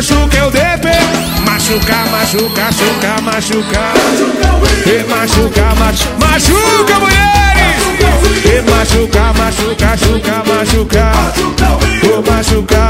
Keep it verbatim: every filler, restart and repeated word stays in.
machuca eu dependo. Machuca, machuca, machuca, machuca. E machuca, machuca, machuca, mulheres. E machuca, machuca, machuca, machuca. Vou machucar.